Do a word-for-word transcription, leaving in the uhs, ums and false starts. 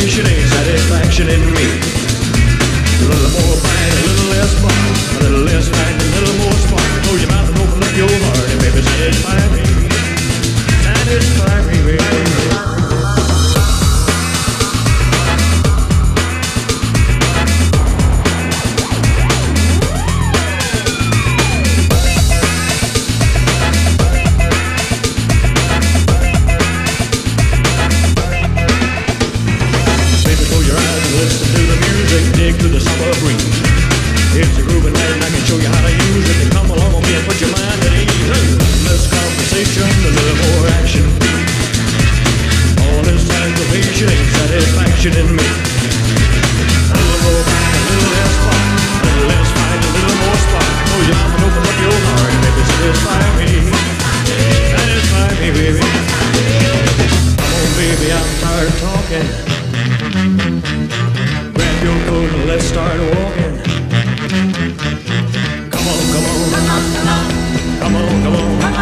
salvation ain't satisfaction in me. A little more fight, a little less fun. A little less fight, a little more spark. Close your mouth and open up your heart, and baby, satisfy me. Satisfy me, baby. Listen to the music, dig to the summer breeze. It's a groovy night and I can show you how to use it. Come along with me and put your mind at ease. Less conversation, a little more action. All this aggravation ain't satisfaction in me. A little more fight, a little less fun. A little less fight, a little more spark. Oh, you mama, open up your heart and baby, satisfy me. Satisfy me, baby. Come on, baby, I'm tired of talking. Grab your coat and let's start walking. Come on, come on, come on, come on, come on.